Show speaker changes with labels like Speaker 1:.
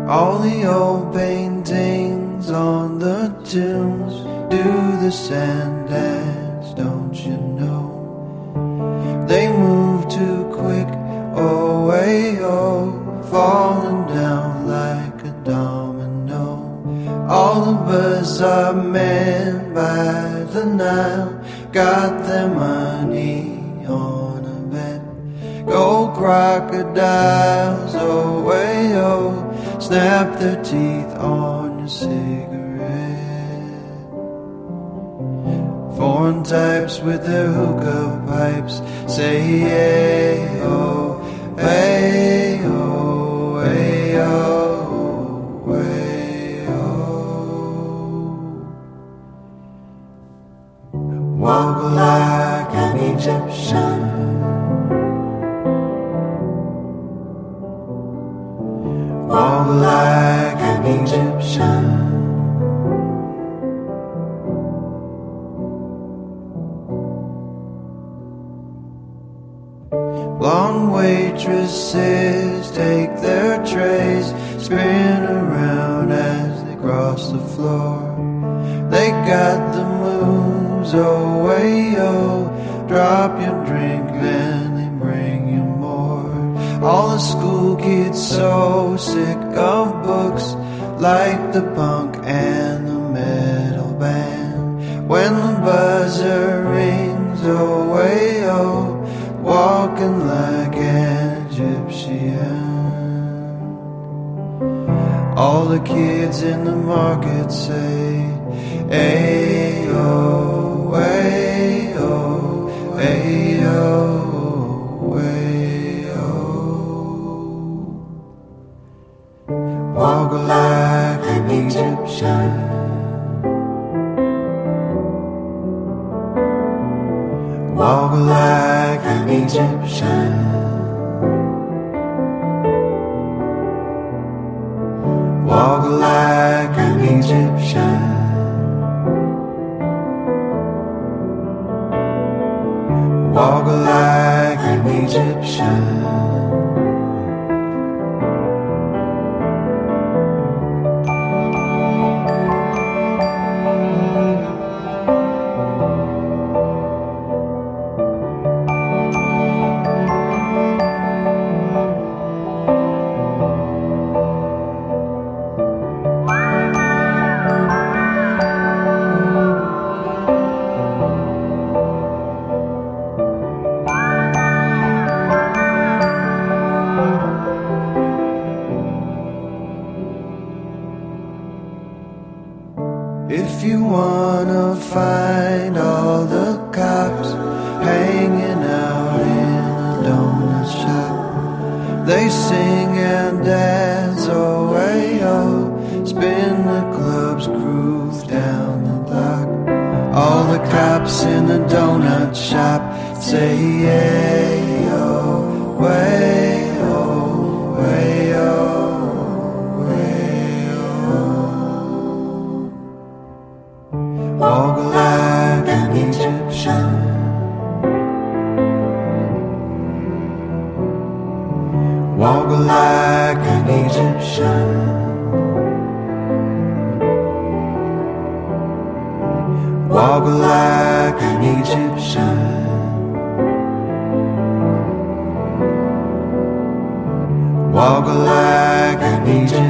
Speaker 1: All the old paintings on the tombs do the sand dance, don't you know? They move too quick, oh way oh, falling down like a domino. All the birds are men by the Nile, got their money on a bet. Gold crocodiles, oh way oh, snap their teeth on your cigarette. Foreign types with their hookah pipes say hey oh, hey oh, hey oh, hey oh. Walk like an Egyptian, walk like an Egyptian. Blonde waitresses take their trays, spin around as they cross the floor. They got the moves, oh way oh, drop your drink then they bring you more. All the school kids so sick of books, like the punk and the metal band. When the buzzer rings, oh way oh, walking like an Egyptian. All the kids in the market say ayo, ayo, ayo, ayo. Walk like an Egyptian, walk like an Egyptian, walk like an Egyptian, walk like an Egyptian. If you wanna find all the cops hanging out in a donut shop, they sing and dance, oh way oh, spin the club's groove down the block. All the cops in the donut shop say hey oh, way oh, way oh. Walk like an Egyptian, walk like an Egyptian, walk like an Egyptian, walk like an Egyptian.